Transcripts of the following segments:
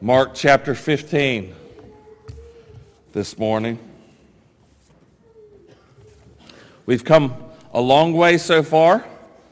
Mark chapter 15 this morning. We've come a long way so far,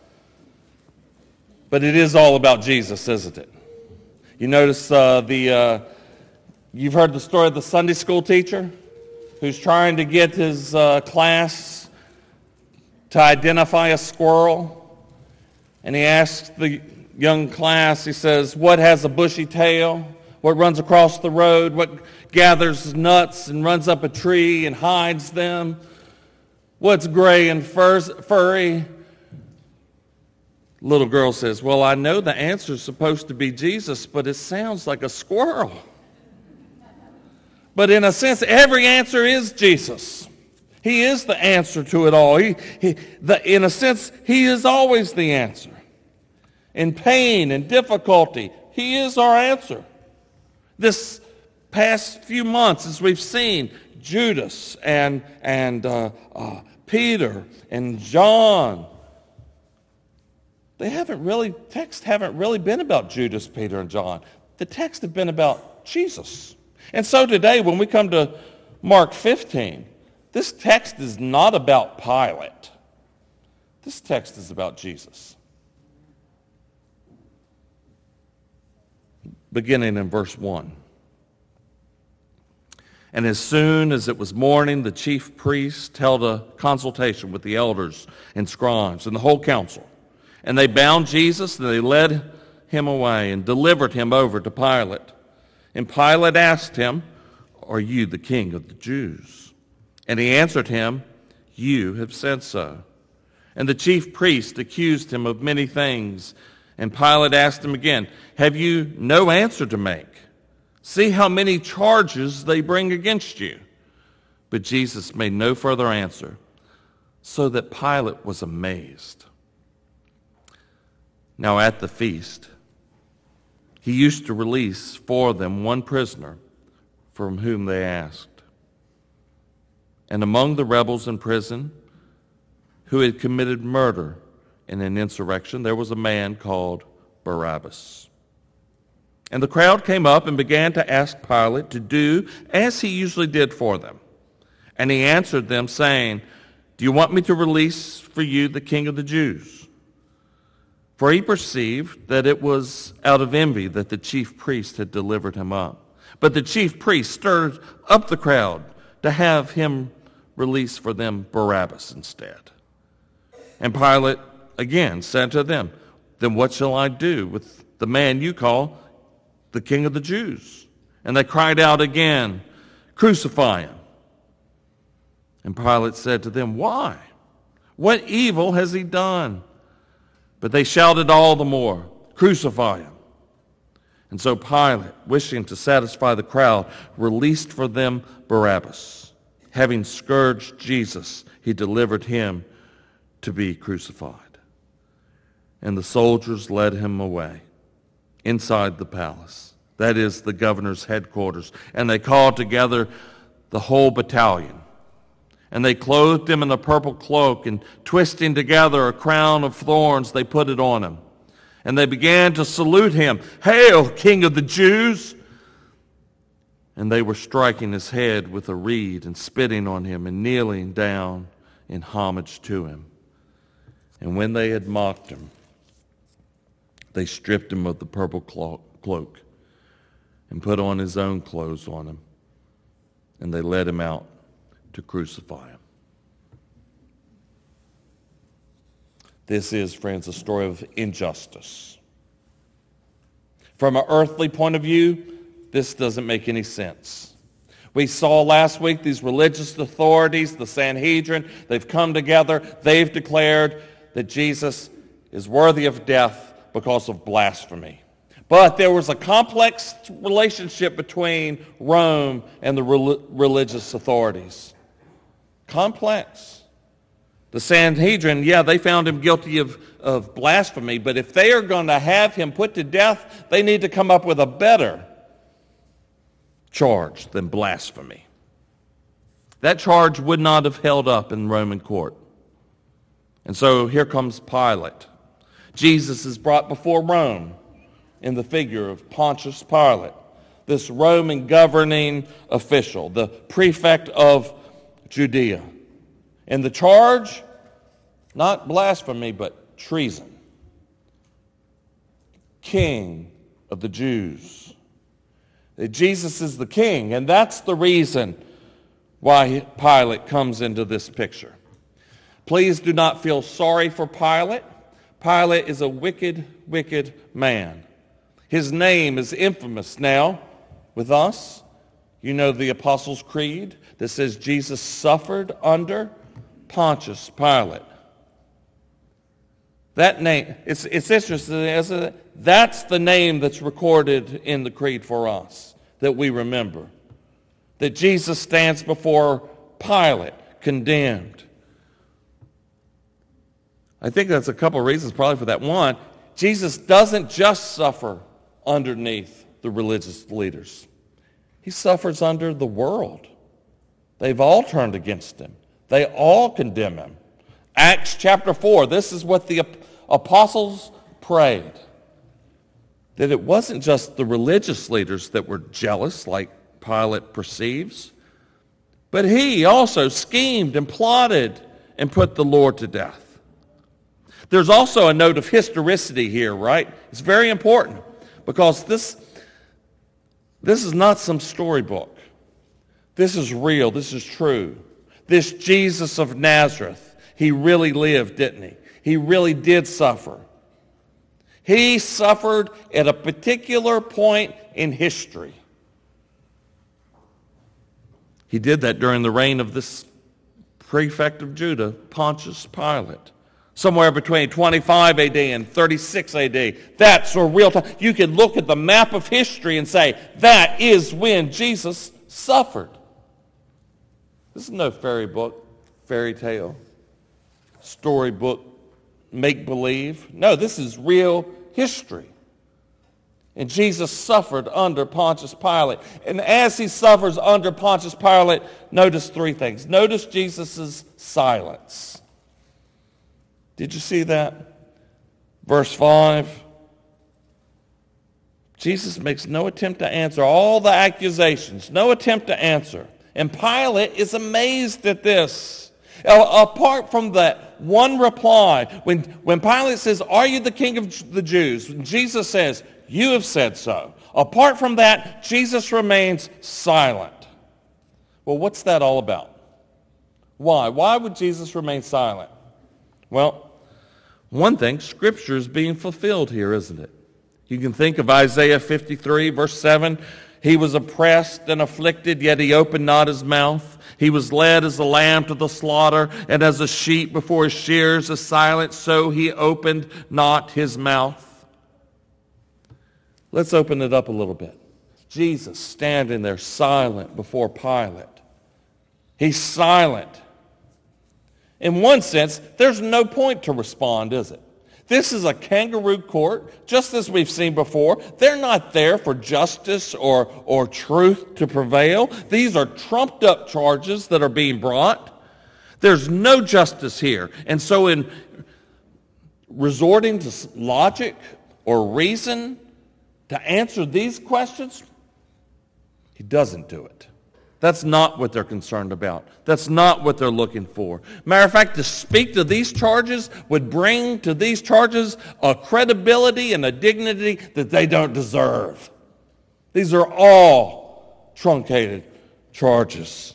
but it is all about Jesus, isn't it? You notice you've heard the story of the Sunday school teacher who's trying to get his class to identify a squirrel, and he asks the young class, he says, what has a bushy tail? What runs across the road? What gathers nuts and runs up a tree and hides them? What's gray and furry? Little girl says, well, I know the answer is supposed to be Jesus, but it sounds like a squirrel. But in a sense, every answer is Jesus. He is the answer to it all. In a sense, he is always the answer. In pain and difficulty, he is our answer. This past few months, as we've seen, Judas and Peter and John, texts haven't really been about Judas, Peter, and John. The texts have been about Jesus. And so today, when we come to Mark 15, this text is not about Pilate. This text is about Jesus. Beginning in verse 1. And as soon as it was morning, the chief priests held a consultation with the elders and scribes and the whole council. And they bound Jesus, and they led him away and delivered him over to Pilate. And Pilate asked him, are you the king of the Jews? And he answered him, you have said so. And the chief priest accused him of many things. And Pilate asked him again, have you no answer to make? See how many charges they bring against you. But Jesus made no further answer, so that Pilate was amazed. Now at the feast, he used to release for them one prisoner from whom they asked. And among the rebels in prison who had committed murder in an insurrection, there was a man called Barabbas. And the crowd came up and began to ask Pilate to do as he usually did for them. And he answered them, saying, do you want me to release for you the king of the Jews? For he perceived that it was out of envy that the chief priest had delivered him up. But the chief priest stirred up the crowd to have him release for them Barabbas instead. And Pilate again said to them, then what shall I do with the man you call the king of the Jews? And they cried out again, crucify him. And Pilate said to them, why? What evil has he done? But they shouted all the more, crucify him. And so Pilate, wishing to satisfy the crowd, released for them Barabbas. Having scourged Jesus, he delivered him to be crucified. And the soldiers led him away inside the palace, that is, the governor's headquarters. And they called together the whole battalion. And they clothed him in a purple cloak, and twisting together a crown of thorns, they put it on him. And they began to salute him, hail, King of the Jews! And they were striking his head with a reed and spitting on him and kneeling down in homage to him. And when they had mocked him, they stripped him of the purple cloak and put on his own clothes on him. And they led him out to crucify him. This is, friends, a story of injustice. From an earthly point of view, this doesn't make any sense. We saw last week these religious authorities, the Sanhedrin, they've come together, they've declared that Jesus is worthy of death because of blasphemy. But there was a complex relationship between Rome and the religious authorities. Complex. The Sanhedrin, they found him guilty of blasphemy, but if they are going to have him put to death, they need to come up with a better charge than blasphemy. That charge would not have held up in Roman court. And so here comes Pilate. Jesus is brought before Rome in the figure of Pontius Pilate. this Roman governing official, the prefect of Judea. And the charge, not blasphemy, but treason. King of the Jews. That Jesus is the king, and that's the reason why Pilate comes into this picture. Please do not feel sorry for Pilate. Pilate is a wicked, wicked man. His name is infamous now with us. You know the Apostles' Creed that says Jesus suffered under Pontius Pilate. That name, it's interesting, isn't it? That's the name that's recorded in the creed for us, that we remember. That Jesus stands before Pilate, condemned. I think that's a couple of reasons probably for that. One, Jesus doesn't just suffer underneath the religious leaders. He suffers under the world. They've all turned against him. They all condemn him. Acts chapter 4, this is what the apostles prayed. That it wasn't just the religious leaders that were jealous, like Pilate perceives, but he also schemed and plotted and put the Lord to death. There's also a note of historicity here, right? It's very important because this is not some storybook. This is real. This is true. This Jesus of Nazareth, he really lived, didn't he? He really did suffer. He suffered at a particular point in history. He did that during the reign of this prefect of Judah, Pontius Pilate. Somewhere between 25 AD and 36 AD. That's a real time. You can look at the map of history and say, that is when Jesus suffered. This is no fairy tale, storybook, make-believe. No, this is real history. And Jesus suffered under Pontius Pilate. And as he suffers under Pontius Pilate, notice three things. Notice Jesus' silence. Did you see that? Verse 5. Jesus makes no attempt to answer all the accusations. No attempt to answer. And Pilate is amazed at this. Apart from that one reply, when Pilate says, "Are you the king of the Jews?" Jesus says, "You have said so." Apart from that, Jesus remains silent. Well, what's that all about? Why? Why would Jesus remain silent? Well, one thing, Scripture is being fulfilled here, isn't it? You can think of Isaiah 53, verse 7. He was oppressed and afflicted, yet he opened not his mouth. He was led as a lamb to the slaughter, and as a sheep before his shearers is silent, so he opened not his mouth. Let's open it up a little bit. Jesus standing there silent before Pilate. He's silent. In one sense, there's no point to respond, is it? This is a kangaroo court, just as we've seen before. They're not there for justice or truth to prevail. These are trumped up charges that are being brought. There's no justice here. And so in resorting to logic or reason to answer these questions, he doesn't do it. That's not what they're concerned about. That's not what they're looking for. Matter of fact, to speak to these charges would bring to these charges a credibility and a dignity that they don't deserve. These are all truncated charges.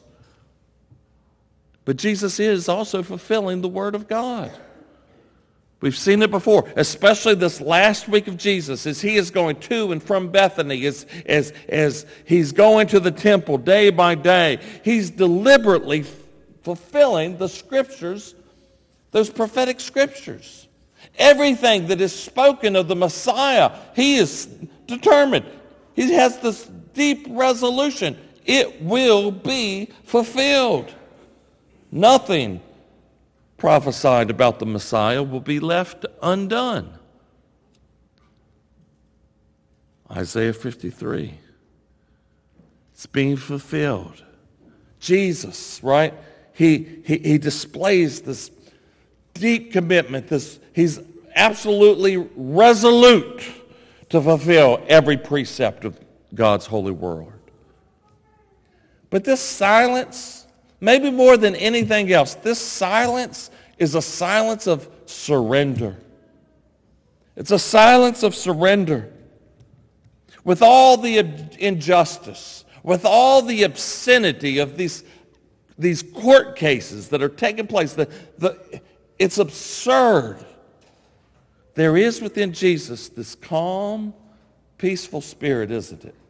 But Jesus is also fulfilling the Word of God. We've seen it before, especially this last week of Jesus, as he is going to and from Bethany, as he's going to the temple day by day. He's deliberately fulfilling the scriptures, those prophetic scriptures. Everything that is spoken of the Messiah, he is determined. He has this deep resolution. It will be fulfilled. Nothing prophesied about the Messiah will be left undone. Isaiah 53. It's being fulfilled. Jesus, right? He displays this deep commitment. He's absolutely resolute to fulfill every precept of God's holy word. But this silence, maybe more than anything else, this silence is a silence of surrender. It's a silence of surrender. With all the injustice, with all the obscenity of these court cases that are taking place, it's absurd. There is within Jesus this calm, peaceful spirit, isn't it?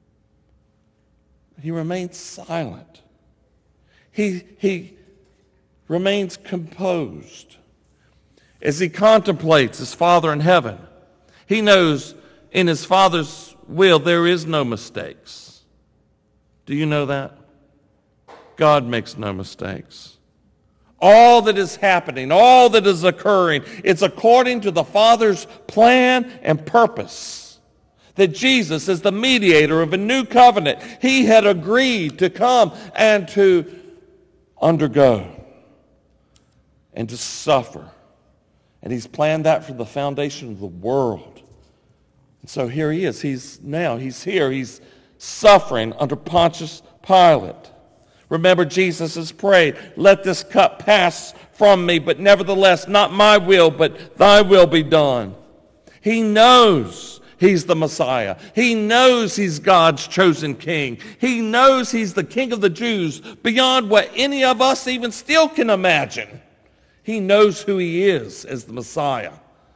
He remains silent. He remains composed. As he contemplates his Father in heaven, he knows in his Father's will there is no mistakes. Do you know that? God makes no mistakes. All that is happening, all that is occurring, it's according to the Father's plan and purpose. That Jesus is the mediator of a new covenant. He had agreed to come and to undergo and to suffer. And he's planned that from the foundation of the world. And so here he is. He's here. He's suffering under Pontius Pilate. Remember, Jesus has prayed, let this cup pass from me, but nevertheless, not my will, but thy will be done. He knows he's the Messiah. He knows he's God's chosen king. He knows he's the King of the Jews beyond what any of us even still can imagine. He knows who he is as the Messiah.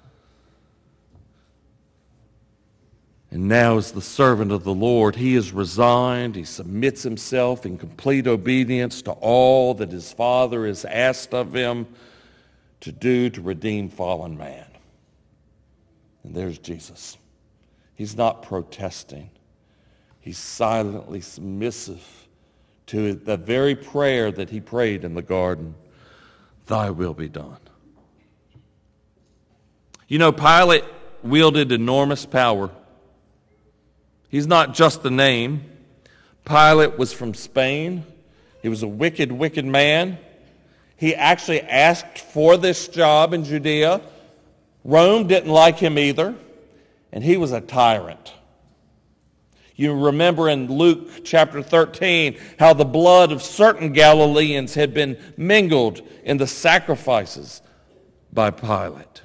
And now as the servant of the Lord, he is resigned. He submits himself in complete obedience to all that his Father has asked of him to do to redeem fallen man. And there's Jesus. He's not protesting. He's silently submissive to the very prayer that he prayed in the garden. Thy will be done. You know, Pilate wielded enormous power. He's not just a name. Pilate was from Spain. He was a wicked, wicked man. He actually asked for this job in Judea. Rome didn't like him either, and he was a tyrant. You remember in Luke chapter 13 how the blood of certain Galileans had been mingled in the sacrifices by Pilate.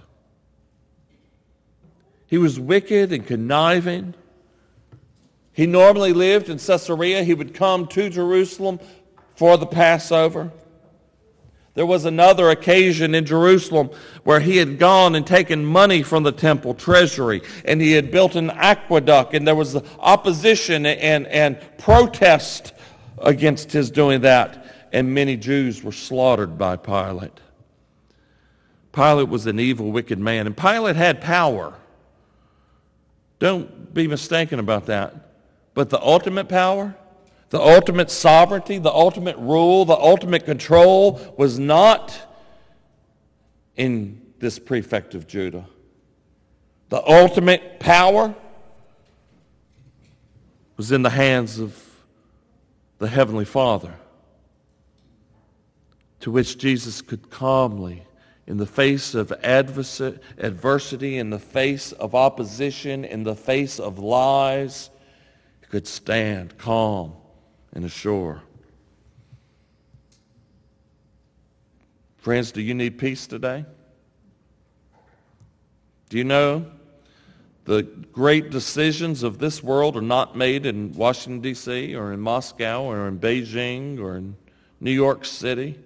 He was wicked and conniving. He normally lived in Caesarea. He would come to Jerusalem for the Passover. There was another occasion in Jerusalem where he had gone and taken money from the temple treasury, and he had built an aqueduct, and there was opposition and protest against his doing that, and many Jews were slaughtered by Pilate. Pilate was an evil, wicked man, and Pilate had power. Don't be mistaken about that. But the ultimate power, the ultimate sovereignty, the ultimate rule, the ultimate control was not in this prefect of Judah. The ultimate power was in the hands of the Heavenly Father, to which Jesus could calmly, in the face of adversity, in the face of opposition, in the face of lies, could stand calm and assure. Friends, do you need peace today? Do you know the great decisions of this world are not made in Washington, D.C., or in Moscow, or in Beijing, or in New York City?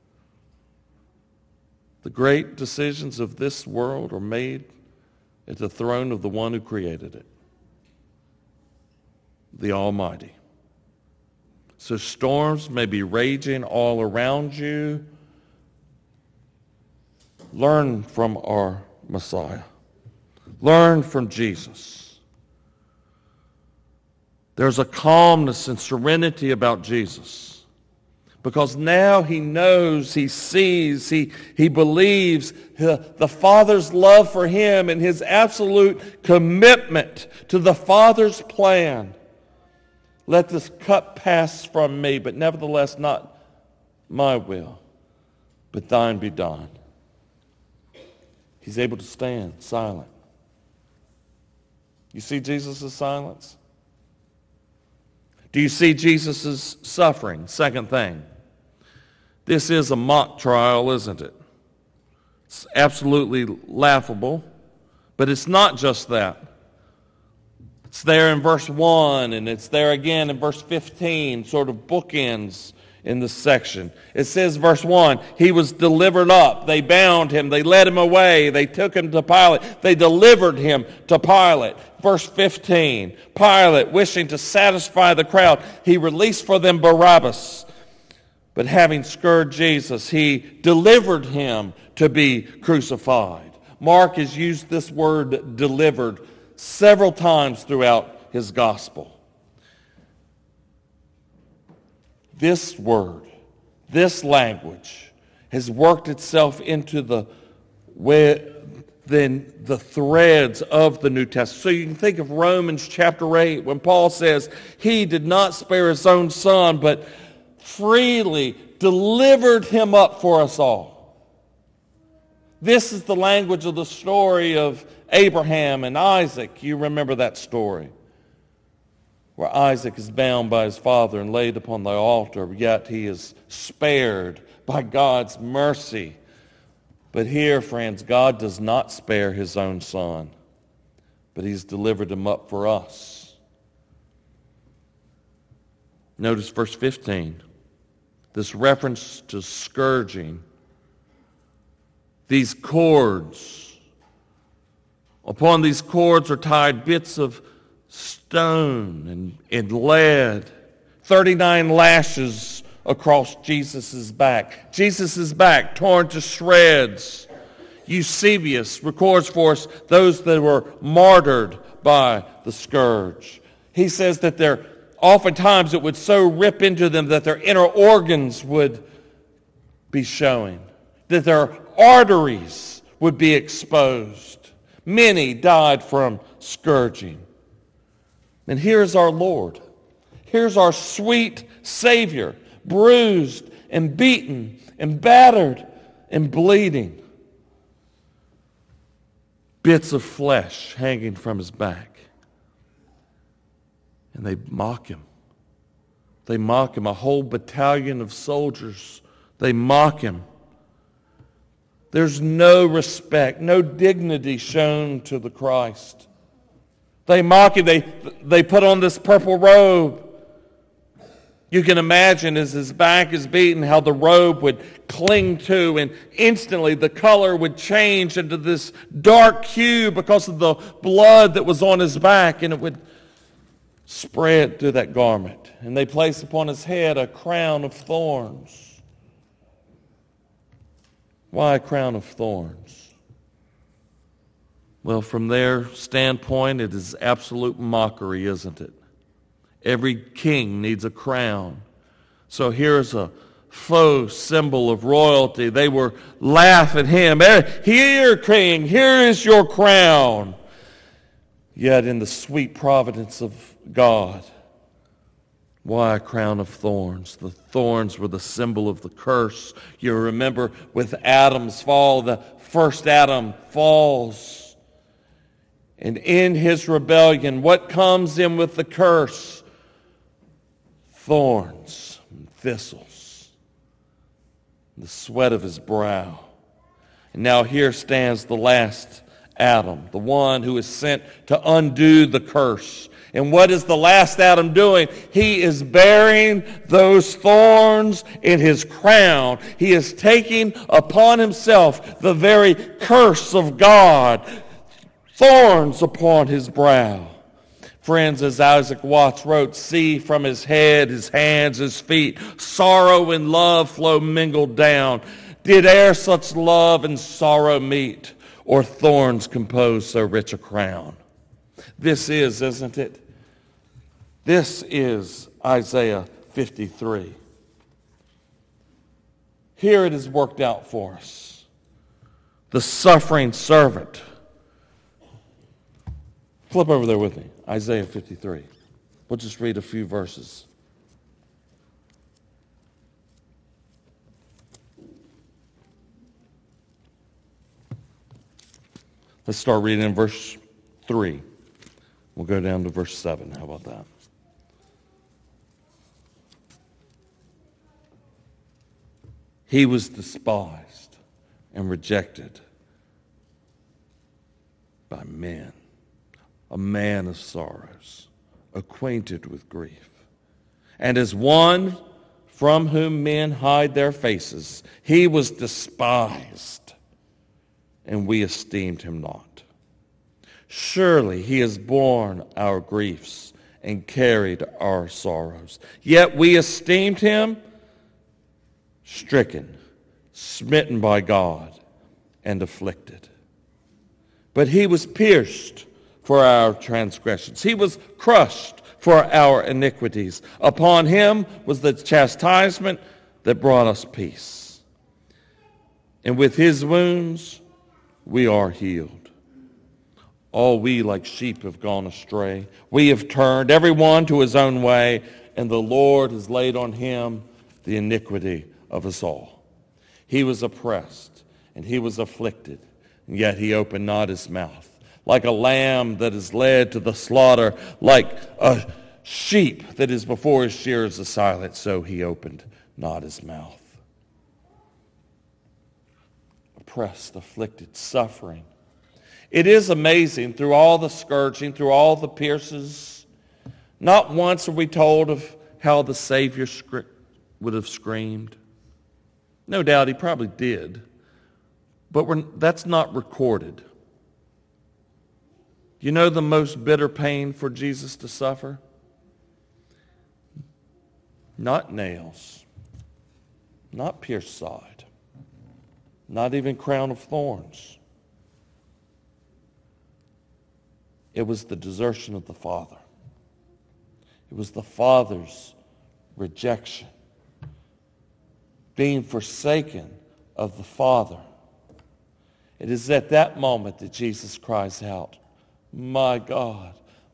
The great decisions of this world are made at the throne of the one who created it, the Almighty. So storms may be raging all around you. Learn from our Messiah. Learn from Jesus. There's a calmness and serenity about Jesus, because now he knows, he sees, he believes the Father's love for him and his absolute commitment to the Father's plan. Let this cup pass from me, but nevertheless not my will, but thine be done. He's able to stand silent. You see Jesus' silence? Do you see Jesus' suffering? Second thing. This is a mock trial, isn't it? It's absolutely laughable, but it's not just that. It's there in verse 1, and it's there again in verse 15, sort of bookends in this section. It says, verse 1, he was delivered up. They bound him. They led him away. They took him to Pilate. They delivered him to Pilate. Verse 15, Pilate, wishing to satisfy the crowd, he released for them Barabbas. But having scourged Jesus, he delivered him to be crucified. Mark has used this word delivered several times throughout his gospel. This word, this language, has worked itself into the threads of the New Testament. So you can think of Romans chapter 8 when Paul says, he did not spare his own son, but freely delivered him up for us all. This is the language of the story of Abraham and Isaac. You remember that story, where Isaac is bound by his father and laid upon the altar, yet he is spared by God's mercy. But here, friends, God does not spare his own son, but he's delivered him up for us. Notice verse 15, this reference to scourging. These cords, upon these cords are tied bits of stone and lead, 39 lashes across Jesus' back. Jesus' back torn to shreds. Eusebius records for us those that were martyred by the scourge. He says that oftentimes it would so rip into them that their inner organs would be showing, that their arteries would be exposed. Many died from scourging. And here's our Lord. Here's our sweet Savior, bruised and beaten and battered and bleeding. Bits of flesh hanging from his back. And they mock him. They mock him. A whole battalion of soldiers, they mock him. There's no respect, no dignity shown to the Christ. They mock him. They put on this purple robe. You can imagine as his back is beaten how the robe would cling to, and instantly the color would change into this dark hue because of the blood that was on his back, and it would spread through that garment. And they placed upon his head a crown of thorns. Why a crown of thorns? Well, from their standpoint, it is absolute mockery, isn't it? Every king needs a crown. So here's a faux symbol of royalty. They were laughing at him. Here, king, here is your crown. Yet in the sweet providence of God, why a crown of thorns? The thorns were the symbol of the curse. You remember with Adam's fall, the first Adam falls. And in his rebellion, what comes in with the curse? Thorns and thistles. The sweat of his brow. And now here stands the last Adam, the one who is sent to undo the curse. And what is the last Adam doing? He is bearing those thorns in his crown. He is taking upon himself the very curse of God. Thorns upon his brow. Friends, as Isaac Watts wrote, see from his head, his hands, his feet, sorrow and love flow mingled down. Did e'er such love and sorrow meet, or thorns compose so rich a crown? This is, isn't it? This is Isaiah 53. Here it is worked out for us. The suffering servant. Flip over there with me, Isaiah 53. We'll just read a few verses. Let's start reading in verse 3. We'll go down to verse 7. How about that? He was despised and rejected by men, a man of sorrows, acquainted with grief. And as one from whom men hide their faces, he was despised, and we esteemed him not. Surely he has borne our griefs and carried our sorrows. Yet we esteemed him stricken, smitten by God, and afflicted. But he was pierced for our transgressions. He was crushed for our iniquities. Upon him was the chastisement that brought us peace. And with his wounds we are healed. All we like sheep have gone astray. We have turned every one to his own way, and the Lord has laid on him the iniquity of us all. He was oppressed, and he was afflicted, and yet he opened not his mouth. Like a lamb that is led to the slaughter, like a sheep that is before his shearers is silent, so he opened not his mouth. Oppressed, afflicted, suffering. It is amazing, through all the scourging, through all the pierces, not once are we told of how the Savior would have screamed. No doubt he probably did, but that's not recorded. You know the most bitter pain for Jesus to suffer? Not nails, not pierced side, not even crown of thorns. It was the desertion of the Father. It was the Father's rejection, being forsaken of the Father. It is at that moment that Jesus cries out, my God,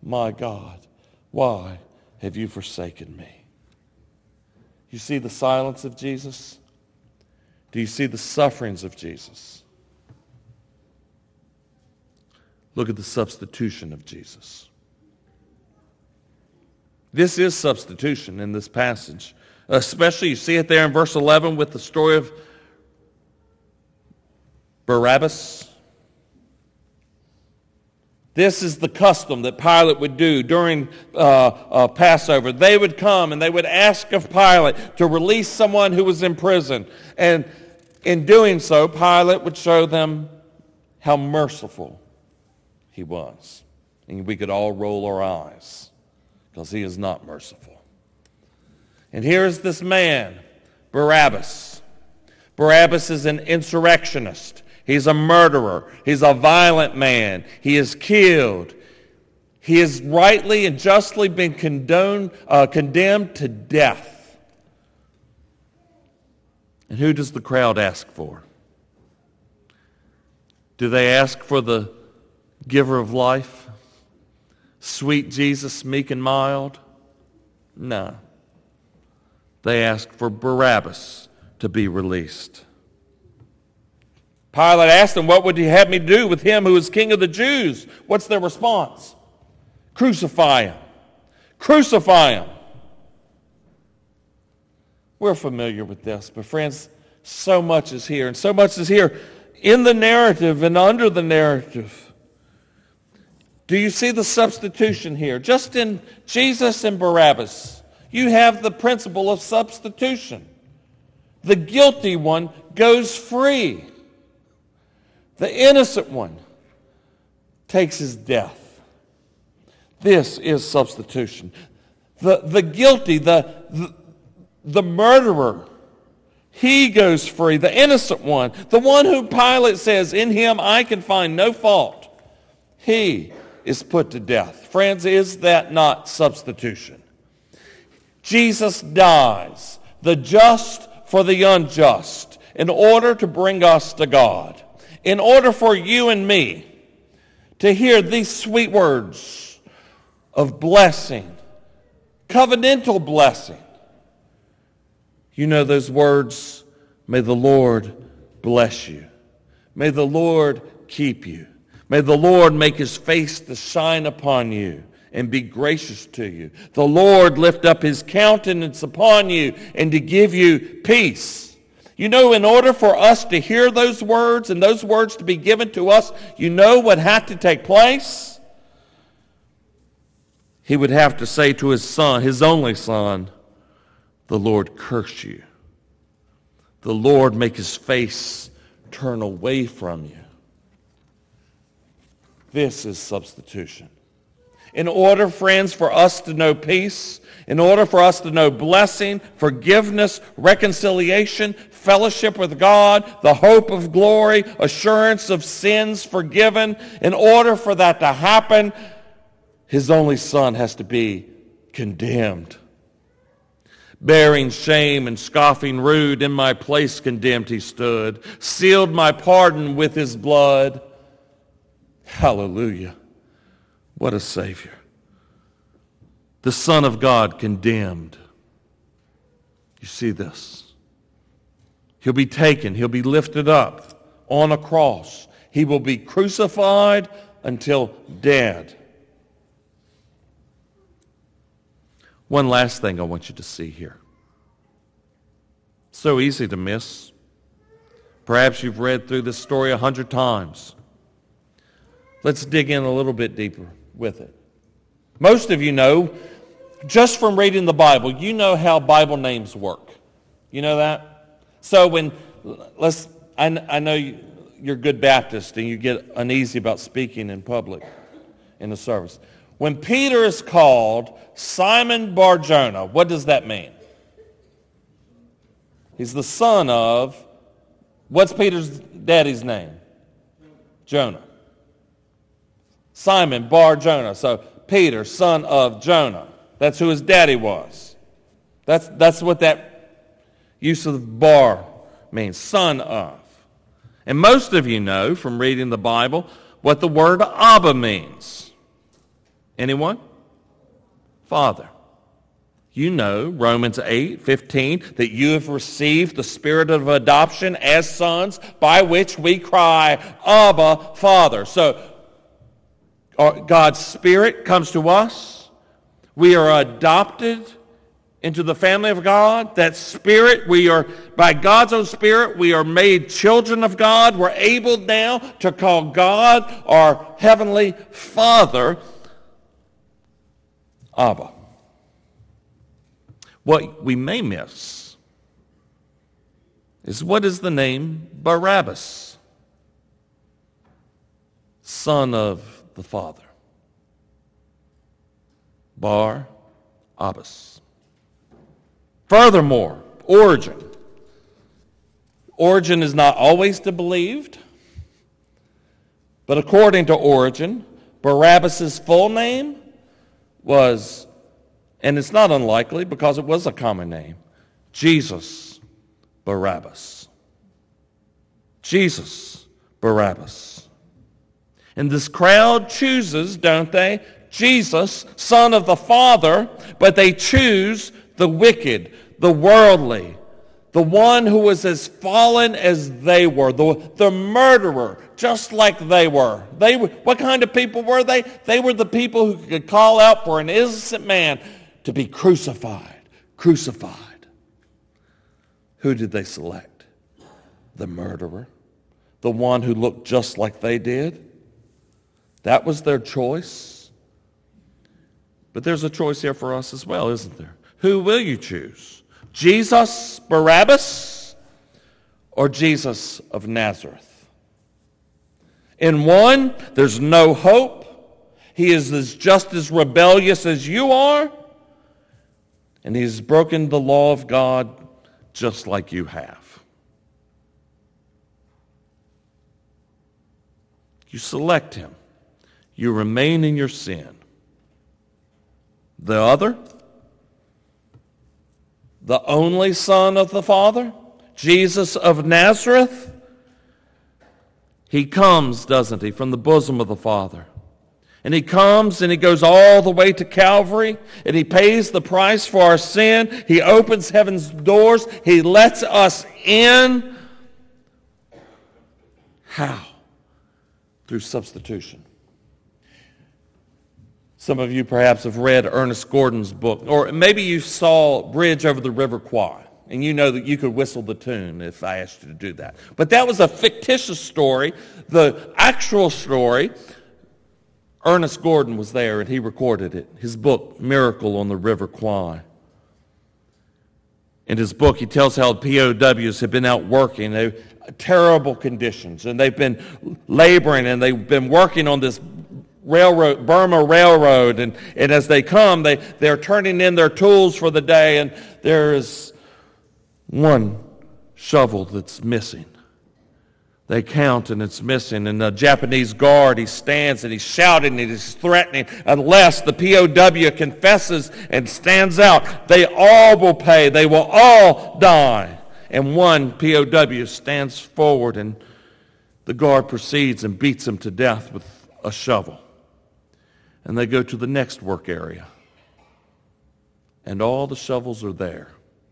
why have you forsaken me? You see the silence of Jesus? Do you see the sufferings of Jesus? Look at the substitution of Jesus. This is substitution in this passage. Especially, you see it there in verse 11 with the story of Barabbas. This is the custom that Pilate would do during Passover. They would come and they would ask of Pilate to release someone who was in prison. And in doing so, Pilate would show them how merciful he was. And we could all roll our eyes because he is not merciful. And here's this man, Barabbas. Barabbas is an insurrectionist. He's a murderer. He's a violent man. He is killed. He has rightly and justly been condemned to death. And who does the crowd ask for? Do they ask for the giver of life? Sweet Jesus, meek and mild? No. They ask for Barabbas to be released. Pilate asked them, what would you have me do with him who is king of the Jews? What's their response? Crucify him. Crucify him. We're familiar with this, but friends, so much is here, and so much is here in the narrative and under the narrative. Do you see the substitution here? Just in Jesus and Barabbas, you have the principle of substitution. The guilty one goes free. The innocent one takes his death. This is substitution. The guilty, the murderer, he goes free. The innocent one, the one who Pilate says, in him I can find no fault, he is put to death. Friends, is that not substitution? Jesus dies, the just for the unjust, in order to bring us to God. In order for you and me to hear these sweet words of blessing, covenantal blessing. You know those words, may the Lord bless you. May the Lord keep you. May the Lord make his face to shine upon you and be gracious to you. The Lord lift up his countenance upon you and to give you peace. You know, in order for us to hear those words and those words to be given to us, you know what had to take place? He would have to say to his son, his only son, "The Lord curse you. The Lord make his face turn away from you." This is substitution. In order, friends, for us to know peace, in order for us to know blessing, forgiveness, reconciliation, fellowship with God, the hope of glory, assurance of sins forgiven, in order for that to happen, his only son has to be condemned. Bearing shame and scoffing rude, in my place condemned he stood, sealed my pardon with his blood. Hallelujah. What a Savior. The Son of God condemned. You see this? He'll be taken. He'll be lifted up on a cross. He will be crucified until dead. One last thing I want you to see here. So easy to miss. Perhaps you've read through this story 100 times. Let's dig in a little bit deeper with it. Most of you know, just from reading the Bible, you know how Bible names work. You know that? So I know you're good Baptist and you get uneasy about speaking in public in the service. When Peter is called Simon Bar-Jonah, what does that mean? He's the son of, what's Peter's daddy's name? Jonah. Simon Bar-Jonah. So Peter, son of Jonah. That's who his daddy was. That's what that use of bar means, son of. And most of you know from reading the Bible what the word Abba means. Anyone? Father. You know, Romans 8:15, that you have received the spirit of adoption as sons, by which we cry, Abba, Father. So God's Spirit comes to us. We are adopted into the family of God. That Spirit, by God's own Spirit, we are made children of God. We're able now to call God our Heavenly Father, Abba. What we may miss is, what is the name Barabbas? Son of the Father. Bar-Abbas. Furthermore, Origen. Origen is not always to be believed, but according to Origen, Barabbas' full name was, and it's not unlikely because it was a common name, Jesus Barabbas. Jesus Barabbas. And this crowd chooses, don't they, Jesus, Son of the Father, but they choose the wicked, the worldly, the one who was as fallen as they were, the murderer, just like they were. What kind of people were they? They were the people who could call out for an innocent man to be crucified. Crucified. Who did they select? The murderer. The one who looked just like they did. That was their choice. But there's a choice here for us as well, isn't there? Who will you choose? Jesus Barabbas or Jesus of Nazareth? In one, there's no hope. He is just as rebellious as you are. And he's broken the law of God just like you have. You select him. You remain in your sin. The other, the only Son of the Father, Jesus of Nazareth, he comes, doesn't he, from the bosom of the Father. And he comes and he goes all the way to Calvary and he pays the price for our sin. He opens heaven's doors. He lets us in. How? Through substitution. Some of you perhaps have read Ernest Gordon's book, or maybe you saw Bridge over the River Kwai. And you know that you could whistle the tune if I asked you to do that. But that was a fictitious story. The actual story, Ernest Gordon was there and he recorded it. His book, Miracle on the River Kwai. In his book, he tells how POWs have been out working. They've terrible conditions, and they've been laboring, and they've been working on this railroad, Burma Railroad, and as they come, they're turning in their tools for the day, and there is one shovel that's missing. They count and it's missing, and the Japanese guard, he stands and he's shouting and he's threatening, unless the POW confesses and stands out, they all will pay, they will all die. And one POW stands forward and the guard proceeds and beats him to death with a shovel. And they go to the next work area, and all the shovels are there.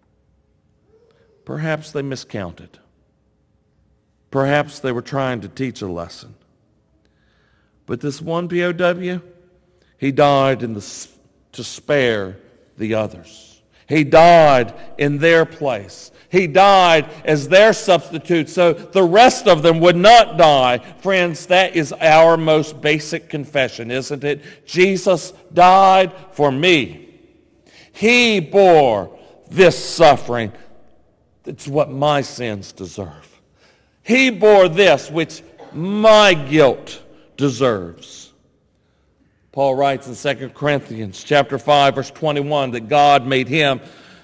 Perhaps they miscounted. Perhaps they were trying to teach a lesson. But this one POW, he died to spare the others. He died in their place. He died as their substitute so the rest of them would not die. Friends, that is our most basic confession, isn't it? Jesus died for me. He bore this suffering. It's what my sins deserve. He bore this which my guilt deserves. Paul writes in 2 Corinthians chapter 5, verse 21, that God made him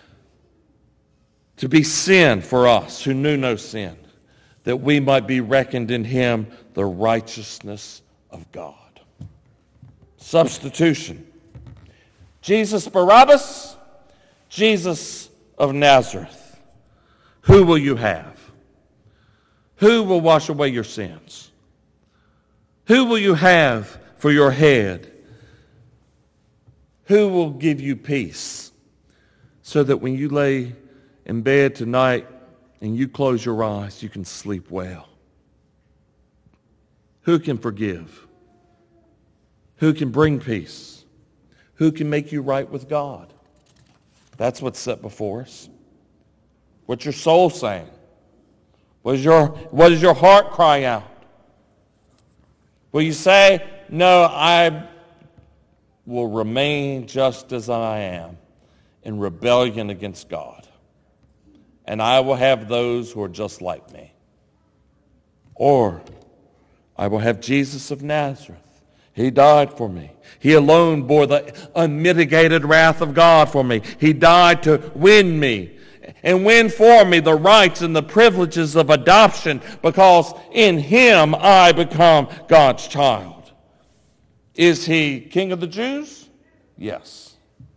to be sin for us who knew no sin, that we might be reckoned in him the righteousness of God. Substitution. Jesus Barabbas, Jesus of Nazareth. Who will you have? Who will wash away your sins? Who will you have for your head? Who will give you peace so that when you lay in bed tonight and you close your eyes, you can sleep well? Who can forgive? Who can bring peace? Who can make you right with God? That's what's set before us. What's your soul saying? What does your heart cry out? Will you say, no, I will remain just as I am in rebellion against God, and I will have those who are just like me? Or I will have Jesus of Nazareth. He died for me. He alone bore the unmitigated wrath of God for me. He died to win me and win for me the rights and the privileges of adoption, because in him I become God's child. Is he King of the Jews? Yes.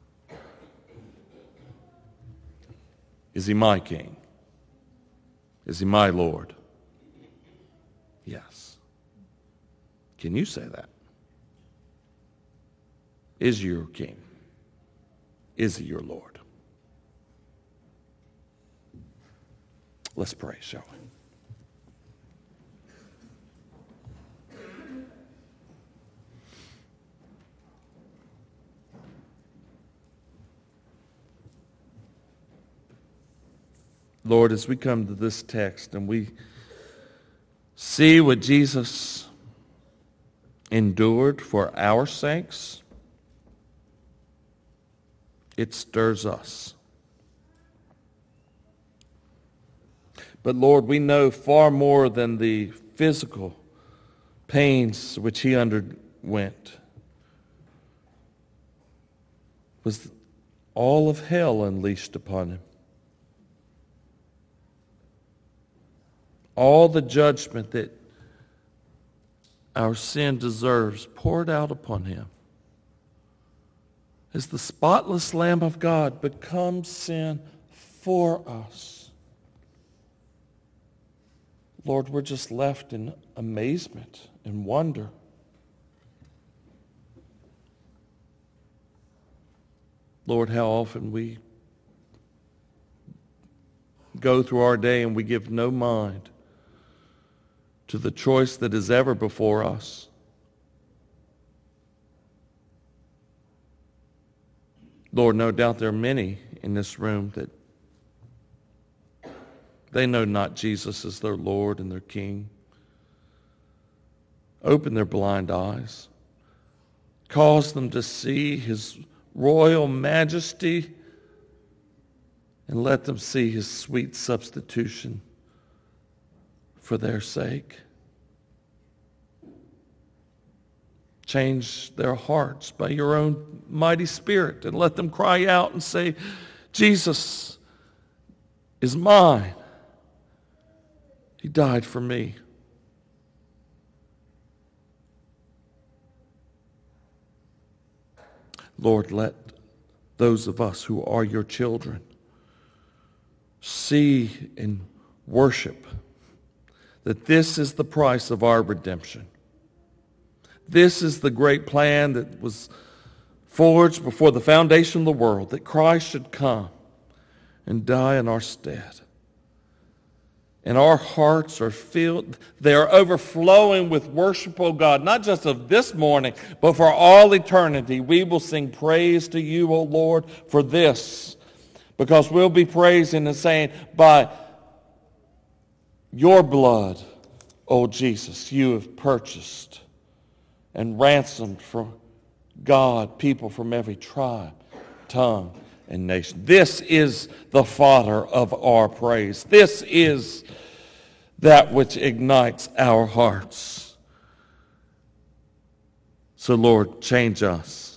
Is he my King? Is he my Lord? Yes. Can you say that? Is he your King? Is he your Lord? Let's pray, shall we? Lord, as we come to this text and we see what Jesus endured for our sakes, it stirs us. But Lord, we know far more than the physical pains which he underwent. Was all of hell unleashed upon him. All the judgment that our sin deserves poured out upon him. As the spotless Lamb of God becomes sin for us. Lord, we're just left in amazement and wonder. Lord, how often we go through our day and we give no mind to the choice that is ever before us. Lord, no doubt there are many in this room that They know not Jesus as their Lord and their King. Open their blind eyes. Cause them to see his royal majesty, and let them see his sweet substitution for their sake. Change their hearts by your own mighty Spirit, and let them cry out and say, Jesus is mine. He died for me. Lord, let those of us who are your children see and worship that this is the price of our redemption. This is the great plan that was forged before the foundation of the world, that Christ should come and die in our stead. And our hearts are filled, they are overflowing with worship, O God, not just of this morning, but for all eternity. We will sing praise to you, O Lord, for this, because we'll be praising and saying, by your blood, O Jesus, you have purchased and ransomed for God people from every tribe, tongue, and nation. This is the fodder of our praise. This is that which ignites our hearts. So, Lord, change us.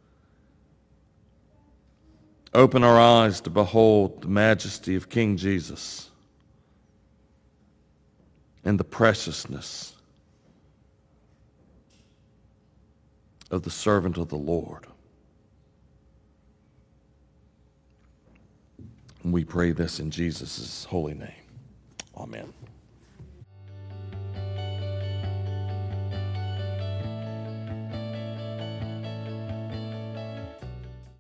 Open our eyes to behold the majesty of King Jesus and the preciousness of the servant of the Lord. And we pray this in Jesus' holy name. Amen.